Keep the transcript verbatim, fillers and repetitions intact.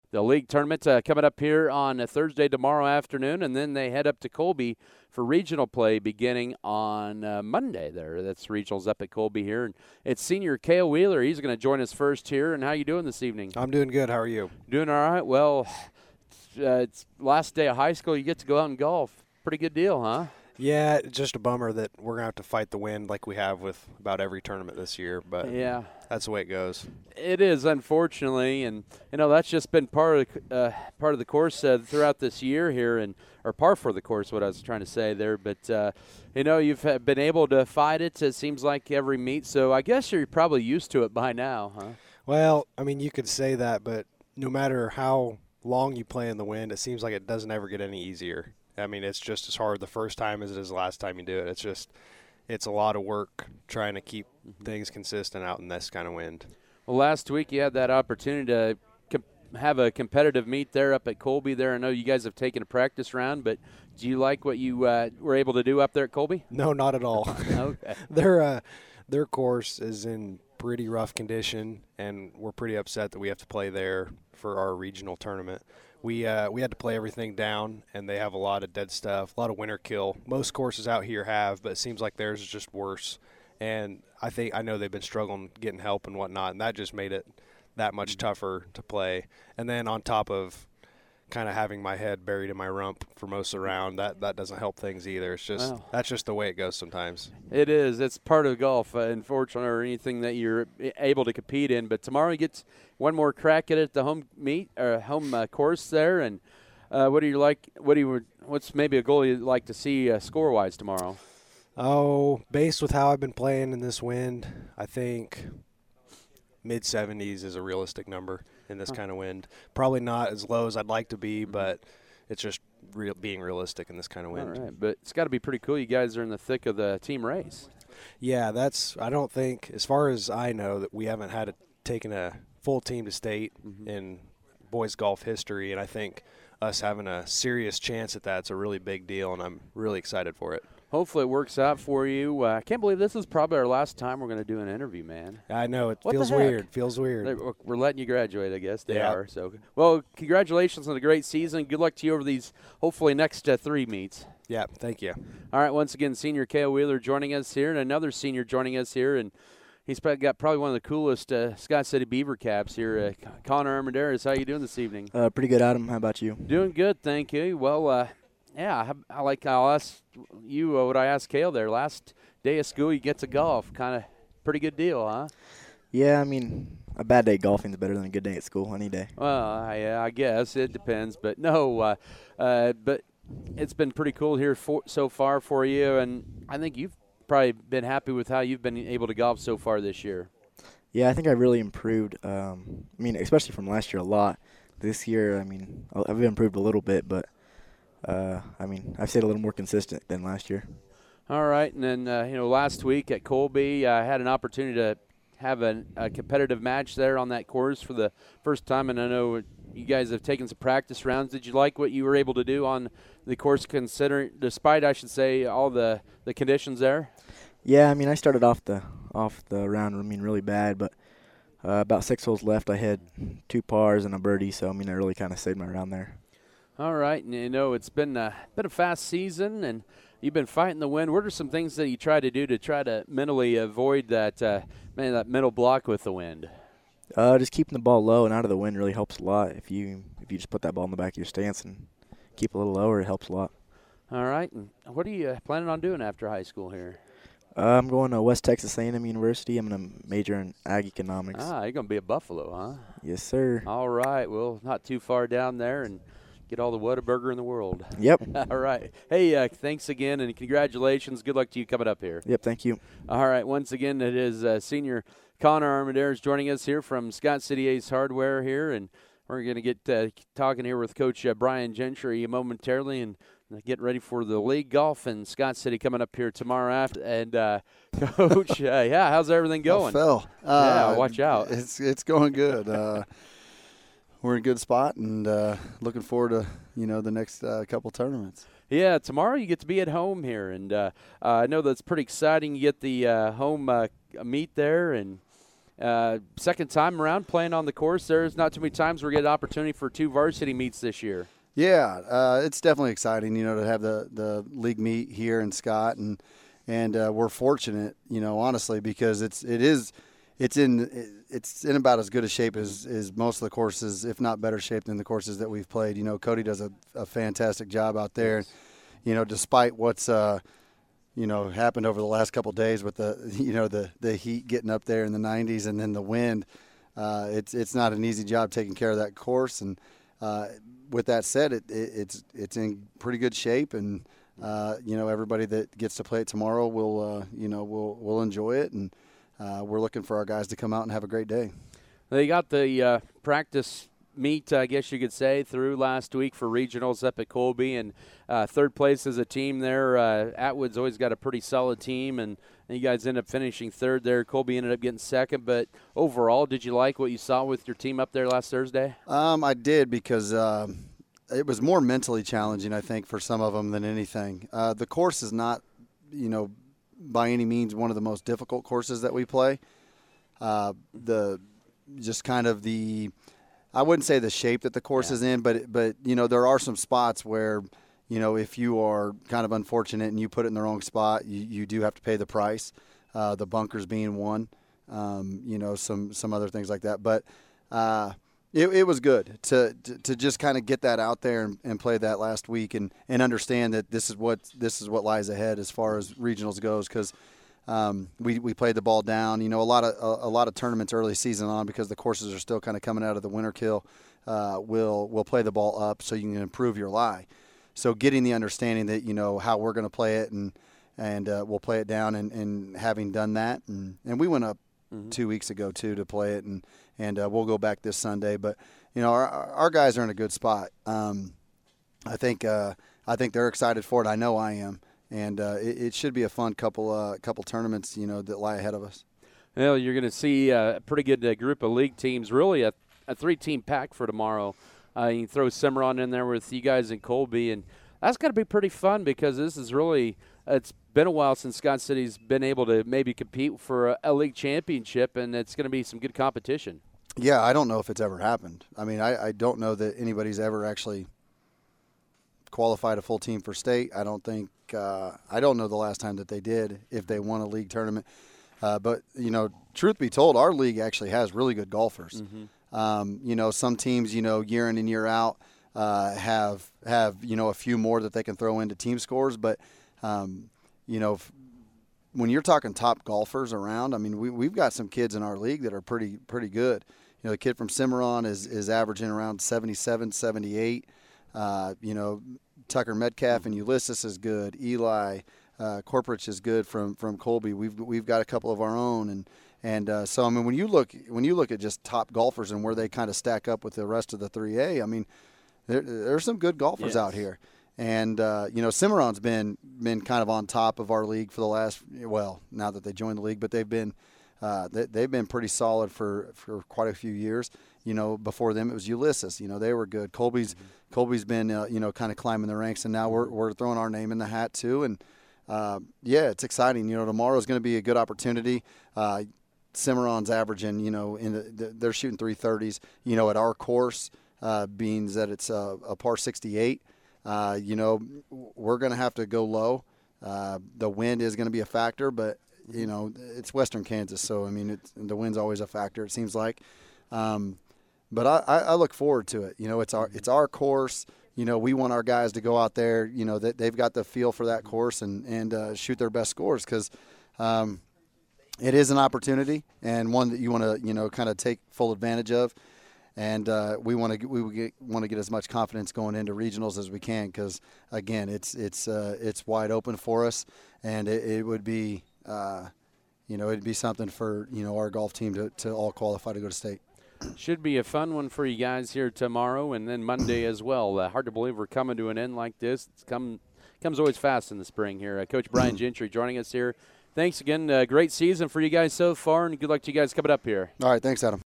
the league tournament uh, coming up here on a Thursday tomorrow afternoon, and then they head up to Colby for regional play beginning on uh, Monday there. That's regionals up at Colby here. And it's senior Cale Wheeler. He's going to join us first here. And how you doing this evening? I'm doing good. How are you? Doing all right. Well, uh, it's last day of high school. You get to go out and golf. Pretty good deal, huh? Yeah, just a bummer that we're going to have to fight the wind like we have with about every tournament this year, but yeah, that's the way it goes. It is, unfortunately, and you know that's just been part of the, uh, part of the course uh, throughout this year here, and or par for the course, what I was trying to say there. But uh, you know you've been able to fight it. It seems like every meet, so I guess you're probably used to it by now, huh? Well, I mean, you could say that, but no matter how long you play in the wind, it seems like it doesn't ever get any easier. I mean, it's just as hard the first time as it is the last time you do it. It's just, it's a lot of work trying to keep mm-hmm. things consistent out in this kind of wind. Well, last week you had that opportunity to com- have a competitive meet there up at Colby there. I know you guys have taken a practice round, but do you like what you uh, were able to do up there at Colby? No, not at all. Okay. their, uh, their course is in pretty rough condition, and we're pretty upset that we have to play there for our regional tournament. We uh, we had to play everything down, and they have a lot of dead stuff, a lot of winter kill. Most courses out here have, but it seems like theirs is just worse. And I think I know they've been struggling getting help and whatnot, and that just made it that much tougher to play. And then on top of kind of having my head buried in my rump for most of the round, that, that doesn't help things either. It's just wow. That's just the way it goes sometimes. It is. It's part of golf, uh, unfortunately, or anything that you're able to compete in. But tomorrow you get one more crack at it at the home meet or home uh, course there. And uh, what do you like? What do you? What's maybe a goal you'd like to see uh, score wise tomorrow? Oh, based with how I've been playing in this wind, I think mid seventies is a realistic number in this huh. kind of wind. Probably not as low as I'd like to be, mm-hmm. but it's just real being realistic in this kind of wind. All right, but it's got to be pretty cool. You guys are in the thick of the team race. Yeah, that's. I don't think, as far as I know, that we haven't had a, taken a full team to state mm-hmm. in boys golf history, and I think us having a serious chance at that's a really big deal, and I'm really excited for it. Hopefully it works out for you. Uh, I can't believe this is probably our last time we're going to do an interview, man. I know. It what feels weird. Feels weird. We're letting you graduate, I guess. They yeah. are. So, well, congratulations on a great season. Good luck to you over these, hopefully, next uh, three meets. Yeah, thank you. All right, once again, senior Cale Wheeler joining us here, and another senior joining us here, and he's got probably one of the coolest uh, Scott City Beaver caps here. Uh, Connor Armendariz, how you doing this evening? Uh, pretty good, Adam. How about you? Doing good, thank you. Well, uh, yeah, I, I like I'll ask you uh, what I asked Cale there. Last day of school, you get to golf. Kind of pretty good deal, huh? Yeah, I mean, a bad day golfing is better than a good day at school any day. Well, yeah, I guess it depends, but no, uh, uh, but it's been pretty cool here for, so far for you, and I think you've probably been happy with how you've been able to golf so far this year. Yeah, I think I really improved. Um, I mean, especially from last year a lot. This year, I mean, I've improved a little bit, but uh, I mean, I've stayed a little more consistent than last year. All right, and then uh, you know, last week at Colby, I had an opportunity to have a, a competitive match there on that course for the first time, and I know you guys have taken some practice rounds. Did you like what you were able to do on the course, considering, despite, I should say, all the, the conditions there? Yeah, I mean, I started off the off the round, I mean, really bad, but uh, about six holes left, I had two pars and a birdie, so I mean, I really kind of saved my round there. All right, and you know, it's been a, been a fast season, and you've been fighting the wind. What are some things that you try to do to try to mentally avoid that, uh, man, that mental block with the wind? Uh, just keeping the ball low and out of the wind really helps a lot. If you if you just put that ball in the back of your stance and keep it a little lower, it helps a lot. All right, and what are you uh, planning on doing after high school here? Uh, I'm going to West Texas A and M University. I'm going to major in ag economics. Ah, you're going to be a Buffalo, huh? Yes, sir. All right, well, not too far down there, and get all the Whataburger in the world. Yep. All right. Hey, uh, thanks again, and congratulations. Good luck to you coming up here. Yep, thank you. All right, once again, it is uh, senior Connor Armendariz joining us here from Scott City Ace Hardware here, and we're going to get uh, talking here with Coach uh, Brian Gentry momentarily, and get ready for the league golf in Scott City coming up here tomorrow after. And uh, Coach, uh, yeah, how's everything going? Oh, Phil. Uh, yeah, watch out. It's it's going good. Uh, we're in a good spot, and uh, looking forward to you know the next uh, couple tournaments. Yeah, tomorrow you get to be at home here, and uh, uh, I know that's pretty exciting. You get the uh, home uh, meet there, and Uh, second time around playing on the course. There's not too many times we get an opportunity for two varsity meets this year. Yeah, uh, it's definitely exciting, you know, to have the, the league meet here in Scott, and and uh, we're fortunate, you know, honestly, because it's it is it's in it's in about as good a shape as, as most of the courses, if not better shape than the courses that we've played. You know, Cody does a, a fantastic job out there. Yes. You know, despite what's uh, you know happened over the last couple of days with the you know the the heat getting up there in the nineties and then the wind, uh, it's it's not an easy job taking care of that course. And uh, with that said, it, it it's it's in pretty good shape, and uh, you know everybody that gets to play it tomorrow will uh, you know will will enjoy it, and uh, we're looking for our guys to come out and have a great day. They got the uh, practice meet, I guess you could say, through last week for regionals up at Colby, and uh, third place as a team there. Uh, Atwood's always got a pretty solid team, and, and you guys end up finishing third there. Colby ended up getting second, but overall, did you like what you saw with your team up there last Thursday? Um, I did, because um, it was more mentally challenging, I think, for some of them than anything. Uh, the course is not, you know, by any means one of the most difficult courses that we play. Uh, the just kind of the I wouldn't say the shape that the course Yeah. is in, but but you know there are some spots where, you know, if you are kind of unfortunate and you put it in the wrong spot, you, you do have to pay the price. Uh, the bunkers being one, um, you know, some some other things like that. But uh, it, it was good to, to to just kind of get that out there and, and play that last week, and, and understand that this is what this is what lies ahead as far as regionals goes, because. Um, we, we played the ball down, you know, a lot of a, a lot of tournaments early season on, because the courses are still kind of coming out of the winter kill. Uh, will will play the ball up so you can improve your lie. So getting the understanding that, you know, how we're going to play it, and and uh, we'll play it down, and, and having done that, and, and we went up mm-hmm. two weeks ago too to play it, and and uh, we'll go back this Sunday. But you know, our our guys are in a good spot. Um, I think uh, I think they're excited for it. I know I am. And uh, it, it should be a fun couple uh, couple tournaments, you know, that lie ahead of us. Well, you're going to see a pretty good uh, group of league teams, really a, a three-team pack for tomorrow. Uh, you can throw Cimarron in there with you guys in Colby, and that's going to be pretty fun, because this is really – it's been a while since Scott City's been able to maybe compete for a, a league championship, and it's going to be some good competition. Yeah, I don't know if it's ever happened. I mean, I, I don't know that anybody's ever actually qualified a full team for state. I don't think uh, I don't know the last time that they did, if they won a league tournament. Uh, but, you know, truth be told, our league actually has really good golfers. Mm-hmm. Um, you know, some teams, you know, year in and year out uh, have, have, you know, a few more that they can throw into team scores. But, um, you know, f- when you're talking top golfers around, I mean, we, we've got some kids in our league that are pretty pretty good. You know, the kid from Cimarron is, is averaging around seventy-seven, seventy-eight. Uh, you know, Tucker Metcalf and Ulysses is good. Eli uh, Corporich is good from, from Colby. We've we've got a couple of our own, and and uh, so I mean when you look when you look at just top golfers and where they kind of stack up with the rest of the three A, I mean there there's some good golfers yes. out here, and uh, you know Cimarron's been been kind of on top of our league for the last well now that they joined the league, but they've been uh, they, they've been pretty solid for, for quite a few years. You know, before them it was Ulysses. You know, they were good. Colby's mm-hmm. Colby's been uh, you know kind of climbing the ranks, and now we're we're throwing our name in the hat too. And uh, yeah, it's exciting. You know, tomorrow is going to be a good opportunity. Uh, Cimarron's averaging, you know, in the, the, they're shooting three thirties. You know, at our course, uh, being that it's a, a par sixty-eight. Uh, you know, we're going to have to go low. Uh, the wind is going to be a factor, but you know, it's Western Kansas, so I mean, it's, the wind's always a factor. It seems like. Um, But I, I look forward to it. You know, it's our it's our course. You know, we want our guys to go out there. You know, that they've got the feel for that course and and uh, shoot their best scores, because um, it is an opportunity and one that you want to you know kind of take full advantage of. And uh, we want to we want to get as much confidence going into regionals as we can, because again, it's it's uh, it's wide open for us, and it, it would be uh, you know it'd be something for you know our golf team to, to all qualify to go to state. Should be a fun one for you guys here tomorrow, and then Monday as well. Uh, hard to believe we're coming to an end like this. It's come comes always fast in the spring here. Uh, Coach Brian Gentry joining us here. Thanks again. Uh, great season for you guys so far, and good luck to you guys coming up here. All right, thanks, Adam.